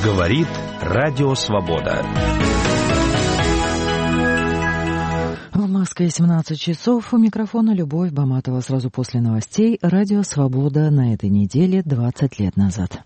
Говорит Радио Свобода. В Москве 17 часов. У микрофона Любовь Баматова. Сразу после новостей Радио Свобода на этой неделе 20 лет назад.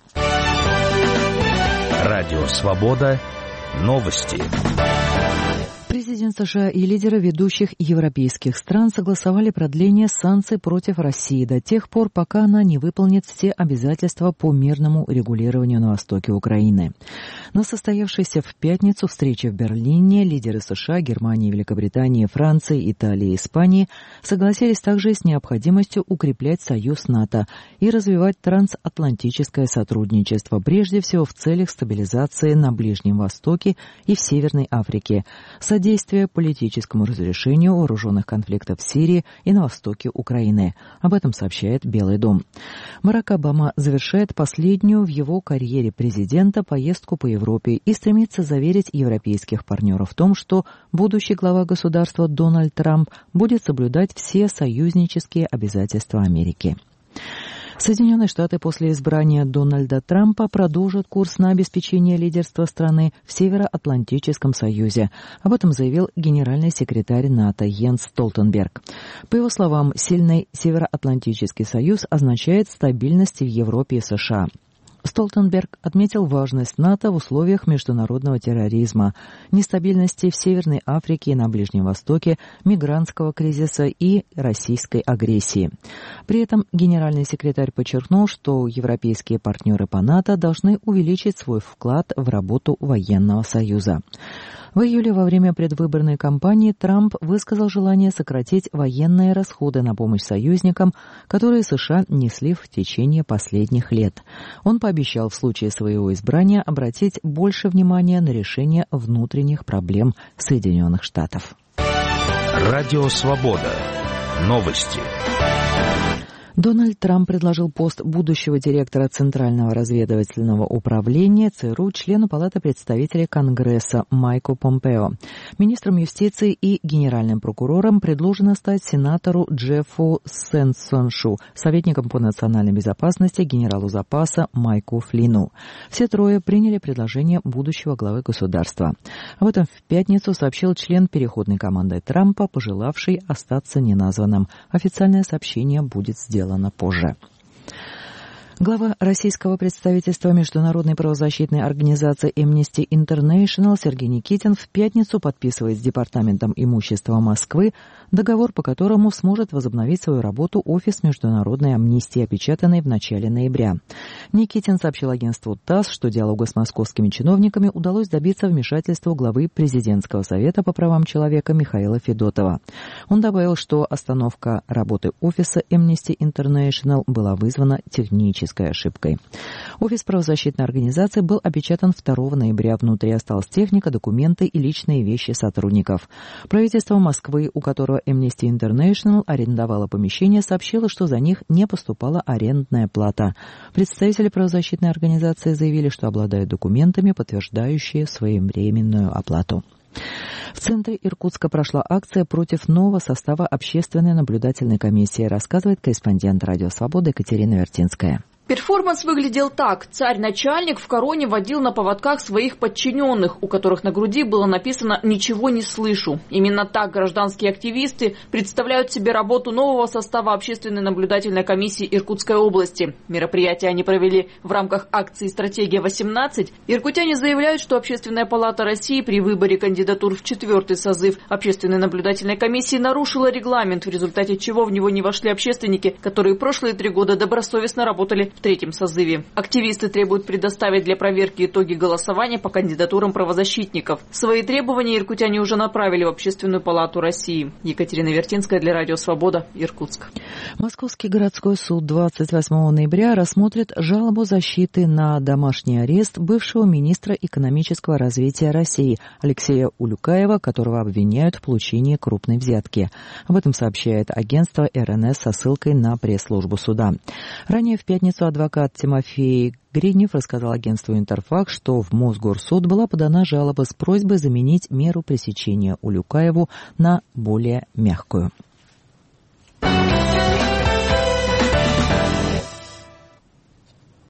Радио Свобода. Новости. Президент США и лидеры ведущих европейских стран согласовали продление санкций против России до тех пор, пока она не выполнит все обязательства по мирному регулированию на востоке Украины. На состоявшейся в пятницу встрече в Берлине лидеры США, Германии, Великобритании, Франции, Италии и Испании согласились также с необходимостью укреплять союз НАТО и развивать трансатлантическое сотрудничество, прежде всего в целях стабилизации на Ближнем Востоке и в Северной Африке, содействия политическому разрешению вооруженных конфликтов в Сирии и на востоке Украины. Об этом сообщает Белый дом. Барак Обама завершает последнюю в его карьере президента поездку по Европе и стремится заверить европейских партнеров в том, что будущий глава государства Дональд Трамп будет соблюдать все союзнические обязательства Америки. Соединенные Штаты после избрания Дональда Трампа продолжат курс на обеспечение лидерства страны в Североатлантическом союзе. Об этом заявил генеральный секретарь НАТО Йенс Столтенберг. По его словам, сильный Североатлантический союз означает стабильность в Европе и США. Столтенберг отметил важность НАТО в условиях международного терроризма, нестабильности в Северной Африке и на Ближнем Востоке, мигрантского кризиса и российской агрессии. При этом генеральный секретарь подчеркнул, что европейские партнеры по НАТО должны увеличить свой вклад в работу военного союза. В июле во время предвыборной кампании Трамп высказал желание сократить военные расходы на помощь союзникам, которые США несли в течение последних лет. Он пообещал в случае своего избрания обратить больше внимания на решение внутренних проблем Соединенных Штатов. Радио Свобода. Новости. Дональд Трамп предложил пост будущего директора Центрального разведывательного управления ЦРУ члену Палаты представителей Конгресса Майку Помпео. Министром юстиции и генеральным прокурором предложено стать сенатору Джеффу Сенсоншу, советником по национальной безопасности генералу запаса Майку Флину. Все трое приняли предложение будущего главы государства. Об этом в пятницу сообщил член переходной команды Трампа, пожелавший остаться неназванным. Официальное сообщение будет сделано позже. Глава российского представительства международной правозащитной организации Amnesty International Сергей Никитин в пятницу подписывает с Департаментом имущества Москвы договор, по которому сможет возобновить свою работу офис международной амнистии, опечатанный в начале ноября. Никитин сообщил агентству ТАСС, что диалога с московскими чиновниками удалось добиться вмешательства главы Президентского совета по правам человека Михаила Федотова. Он добавил, что остановка работы офиса Amnesty International была вызвана технической ошибкой. Офис правозащитной организации был опечатан 2 ноября. Внутри осталась техника, документы и личные вещи сотрудников. Правительство Москвы, у которого Amnesty International арендовало помещение, сообщило, что за них не поступала арендная плата. Представители правозащитной организации заявили, что обладают документами, подтверждающие своевременную оплату. В центре Иркутска прошла акция против нового состава общественной наблюдательной комиссии, рассказывает корреспондент Радио Свобода Екатерина Вертинская. Перформанс выглядел так. Царь-начальник в короне водил на поводках своих подчиненных, у которых на груди было написано «Ничего не слышу». Именно так гражданские активисты представляют себе работу нового состава общественной наблюдательной комиссии Иркутской области. Мероприятие они провели в рамках акции «Стратегия-18». Иркутяне заявляют, что Общественная палата России при выборе кандидатур в 4-й созыв общественной наблюдательной комиссии нарушила регламент, в результате чего в него не вошли общественники, которые прошлые 3 года добросовестно работали в 3-м созыве. Активисты требуют предоставить для проверки итоги голосования по кандидатурам правозащитников. Свои требования иркутяне уже направили в Общественную палату России. Екатерина Вертинская для Радио Свобода, Иркутск. Московский городской суд 28 ноября рассмотрит жалобу защиты на домашний арест бывшего министра экономического развития России Алексея Улюкаева, которого обвиняют в получении крупной взятки. Об этом сообщает агентство РНС со ссылкой на пресс-службу суда. Ранее в пятницу адвокат Тимофей Гриднев рассказал агентству «Интерфакс», что в Мосгорсуд была подана жалоба с просьбой заменить меру пресечения Улюкаеву на более мягкую.